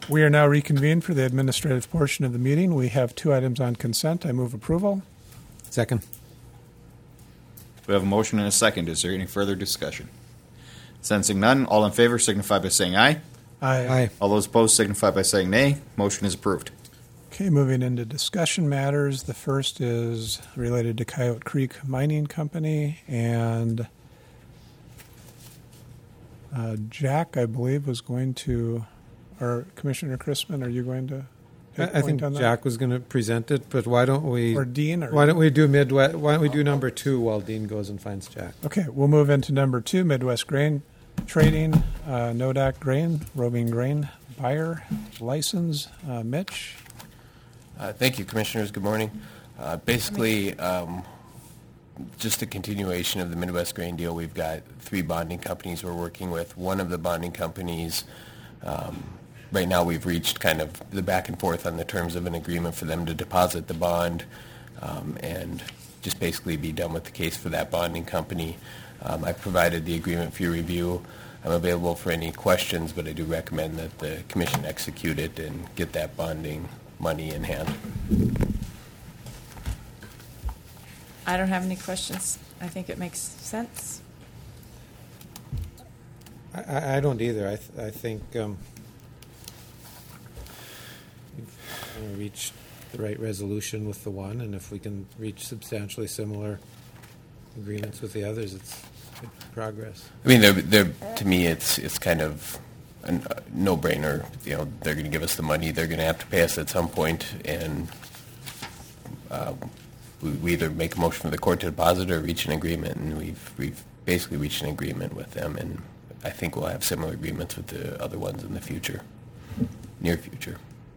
We are now reconvened for the administrative portion of the meeting. We have 2 items on consent. I move approval. Second. We have a motion and a second. Is there any further discussion? Sensing none, all in favor signify by saying aye. Aye. All those opposed signify by saying nay. Motion is approved. Okay, moving into discussion matters. The first is related to Coyote Creek Mining Company, and Jack, I believe, was going to, or Commissioner Chrisman, are you going to take I think point on that? Jack was going to present it, but why don't we? Or Dean? Or Why don't we do Midwest? Why don't we do number 2 while Dean goes and finds Jack? Okay, we'll move into number 2, Midwest Grain Trading, Nodak Grain, roving grain buyer license. Mitch? Thank you, Commissioners. Good morning. Basically, just a continuation of the Midwest Grain deal. We've got 3 bonding companies we're working with. One of the bonding companies, right now we've reached kind of the back and forth on the terms of an agreement for them to deposit the bond and just basically be done with the case for that bonding company. I provided the agreement for your review. I'm available for any questions, but I do recommend that the Commission execute it and get that bonding money in hand. I don't have any questions. I think it makes sense. I don't either. I think we've reached the right resolution with the one, and if we can reach substantially similar agreements with the others, it's good progress. I mean, they're to me, it's kind of a no-brainer. You know, they're going to give us the money. They're going to have to pay us at some point, and we either make a motion for the court to deposit or reach an agreement, and we've basically reached an agreement with them, and I think we'll have similar agreements with the other ones in the future, near future.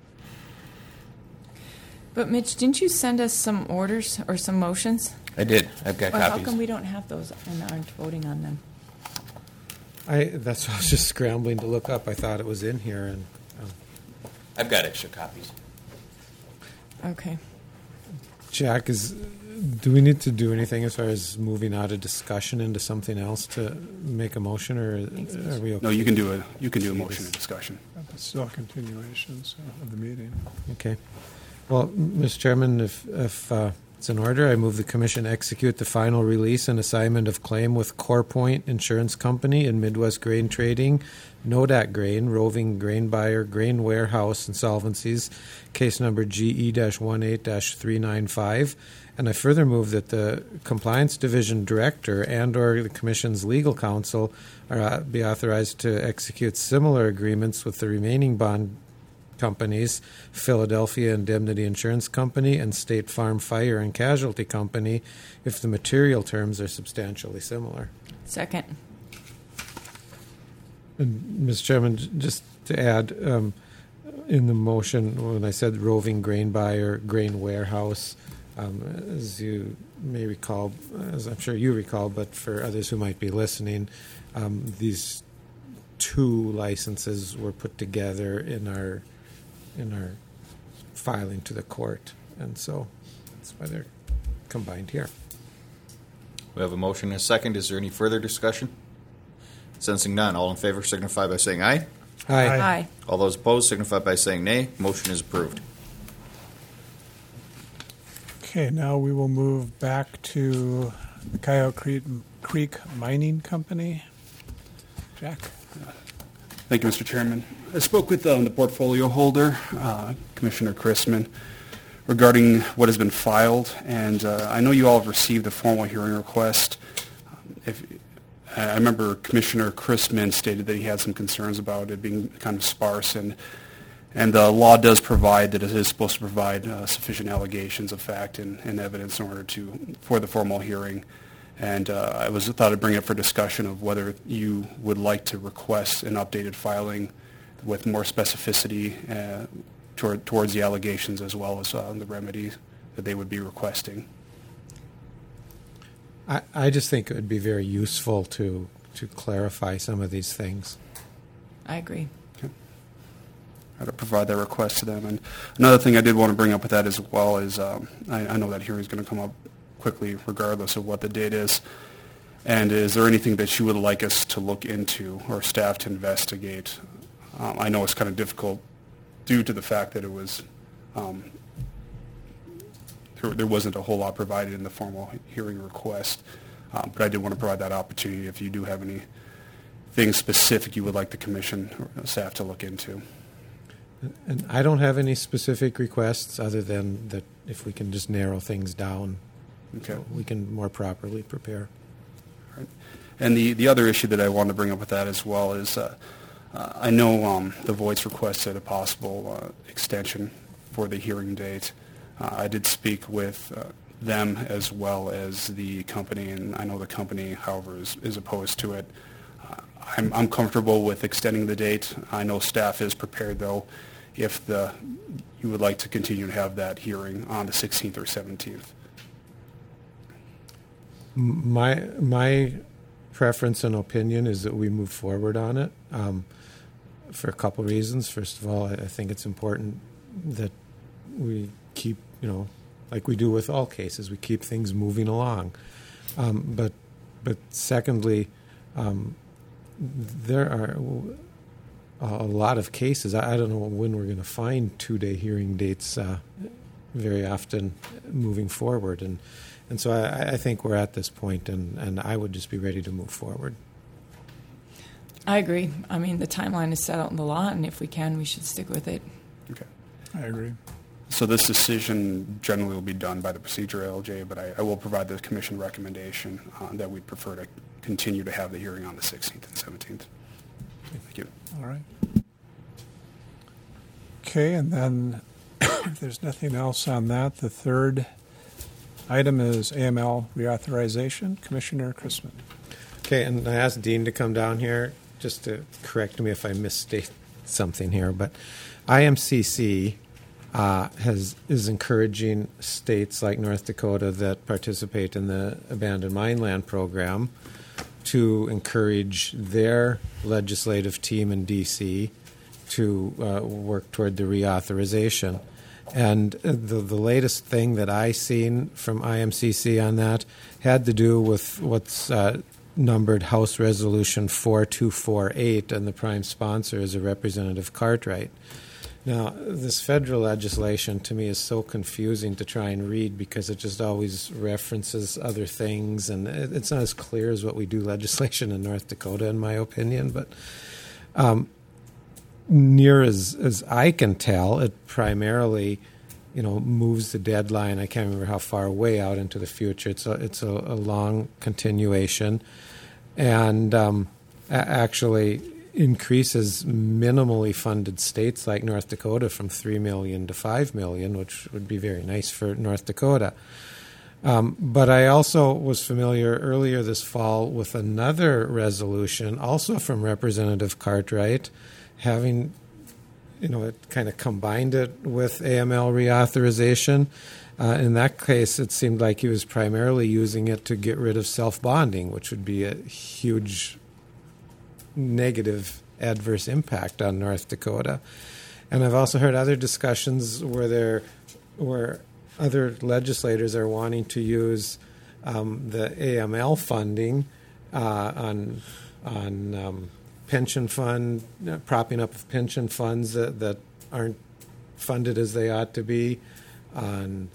But Mitch, didn't you send us some orders or some motions? I did. I've got Or copies. how come we don't have those and aren't voting on them? That's what I was just scrambling to look up. I thought it was in here, and I've got extra copies. Okay. Jack, do we need to do anything as far as moving out of discussion into something else to make a motion, or are we okay? No, you can do a motion and discussion. It's still a continuation of the meeting. Okay. Well, Mr. Chairman, if it's in order, I move the Commission execute the final release and assignment of claim with CorePoint Insurance Company and Midwest Grain Trading, Nodak Grain, Roving Grain Buyer, Grain Warehouse Insolvencies, case number GE-18-395. And I further move that the Compliance Division Director and or the Commission's legal counsel be authorized to execute similar agreements with the remaining bond companies, Philadelphia Indemnity Insurance Company and State Farm Fire and Casualty Company, if the material terms are substantially similar. Second. And, Mr. Chairman, just to add, in the motion, when I said roving grain buyer, grain warehouse, as you may recall, as I'm sure you recall, but for others who might be listening, these 2 licenses were put together in our filing to the court, and so that's why they're combined here. We have a motion and a second. Is there any further discussion? Sensing none, all in favor signify by saying aye. Aye. Aye. All those opposed signify by saying nay. Motion is approved. Okay, now we will move back to the Coyote Creek Mining Company. Jack? Thank you, Mr. Chairman. I spoke with the portfolio holder, Commissioner Chrisman, regarding what has been filed, and I know you all have received the formal hearing request. I remember Commissioner Chrisman stated that he had some concerns about it being kind of sparse, and the law does provide that it is supposed to provide sufficient allegations of fact and evidence in order for the formal hearing. And I thought I'd bring it for discussion of whether you would like to request an updated filing with more specificity towards the allegations as well as the remedies that they would be requesting. I just think it would be very useful to clarify some of these things. I agree. Okay. I'd provide that request to them. And another thing I did want to bring up with that as well is I know that hearing is going to come up quickly regardless of what the date is. And is there anything that you would like us to look into or staff to investigate? I know it's kind of difficult due to the fact that it was, there wasn't a whole lot provided in the formal hearing request. But I did want to provide that opportunity if you do have anything specific you would like the commission or staff to look into. And I don't have any specific requests other than that if we can just narrow things down, Okay. so we can more properly prepare. Right. And the other issue that I wanted to bring up with that as well is I know the Voice requested a possible extension for the hearing date. I did speak with them as well as the company, and I know the company, however, is opposed to it. I'm comfortable with extending the date. I know staff is prepared, though, if you would like to continue to have that hearing on the 16th or 17th. My preference and opinion is that we move forward on it for a couple reasons. First of all, I think it's important that we keep, like we do with all cases, we keep things moving along. But secondly, there are a lot of cases. I don't know when we're going to find 2-day hearing dates very often moving forward. And so I think we're at this point, and I would just be ready to move forward. I agree. I mean, the timeline is set out in the law, and if we can, we should stick with it. Okay. I agree. So this decision generally will be done by the procedure LJ, but I will provide the commission recommendation that we'd prefer to continue to have the hearing on the 16th and 17th. Thank you. All right. Okay, and then if there's nothing else on that, the third item is AML reauthorization. Commissioner Chrisman. Okay, and I asked Dean to come down here just to correct me if I misstate something here, but IMCC is encouraging states like North Dakota that participate in the Abandoned Mine Land Program to encourage their legislative team in D.C. to work toward the reauthorization. And the latest thing that I seen from IMCC on that had to do with what's numbered House Resolution 4248, and the prime sponsor is a Representative Cartwright. Now, this federal legislation to me is so confusing to try and read because it just always references other things, and it's not as clear as what we do legislation in North Dakota, in my opinion. But near as I can tell, it primarily, moves the deadline. I can't remember how far way out into the future. It's a long continuation, and actually increases minimally funded states like North Dakota from $3 million to $5 million, which would be very nice for North Dakota. But I also was familiar earlier this fall with another resolution, also from Representative Cartwright, having, it kind of combined it with AML reauthorization. In that case, it seemed like he was primarily using it to get rid of self-bonding, which would be a huge negative adverse impact on North Dakota. And I've also heard other discussions where other legislators are wanting to use the AML funding on pension fund, propping up of pension funds that aren't funded as they ought to be, on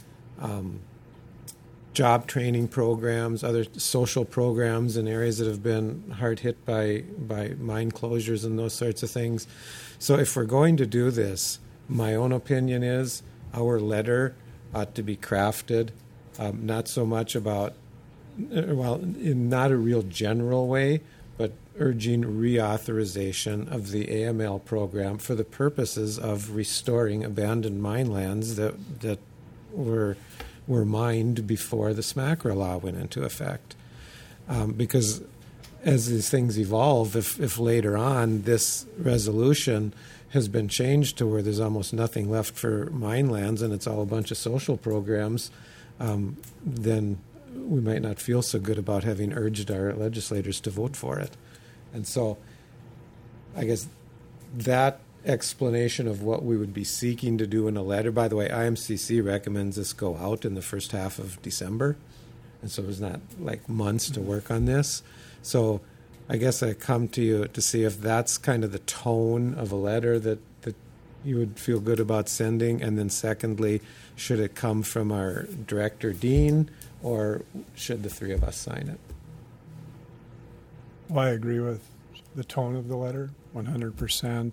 job training programs, other social programs in areas that have been hard hit by mine closures and those sorts of things. So if we're going to do this, my own opinion is our letter ought to be crafted not so much about, in not a real general way, but urging reauthorization of the AML program for the purposes of restoring abandoned mine lands that were mined before the SMACRA law went into effect. Because as these things evolve, if later on this resolution has been changed to where there's almost nothing left for mine lands and it's all a bunch of social programs, then we might not feel so good about having urged our legislators to vote for it. And so I guess that explanation of what we would be seeking to do in a letter. By the way, IMCC recommends this go out in the first half of December, and so there's not like months to work on this. So I guess I come to you to see if that's kind of the tone of a letter that you would feel good about sending? And then secondly, should it come from our director, Dean, or should the three of us sign it? Well, I agree with the tone of the letter, 100%.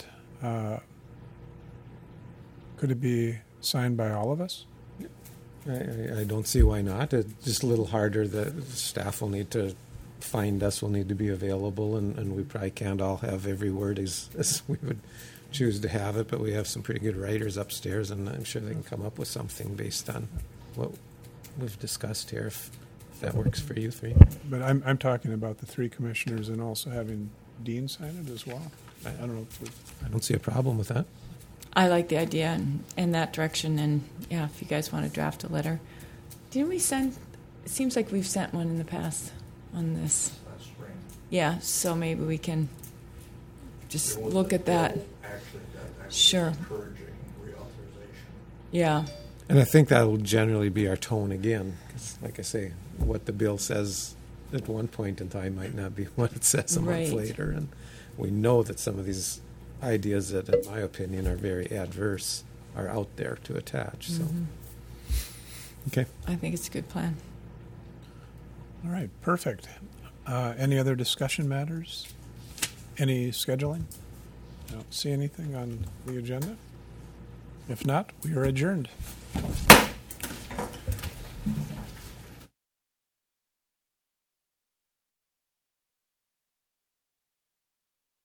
Could it be signed by all of us? I don't see why not. It's just a little harder. The staff will need to find us, will need to be available, and we probably can't all have every word as we would choose to have it, but we have some pretty good writers upstairs, and I'm sure they can come up with something based on what we've discussed here, if that works for you three. But I'm talking about the three commissioners and also having Dean sign it as well. I don't know if I don't see a problem with that. I like the idea in that direction, and yeah, if you guys want to draft a letter. Didn't we send, it seems like we've sent one in the past on this. Last spring. Yeah, so maybe we can just look at that. Actually, that Sure. encouraging reauthorization. Yeah, And I think that will generally be our tone again, because like I say, what the bill says at one point in time might not be what it says a month Right. later, and we know that some of these ideas that, in my opinion, are very adverse are out there to attach. So, okay. I think it's a good plan. all right, perfect. Any other discussion matters? Any scheduling? I don't see anything on the agenda. If not, we are adjourned.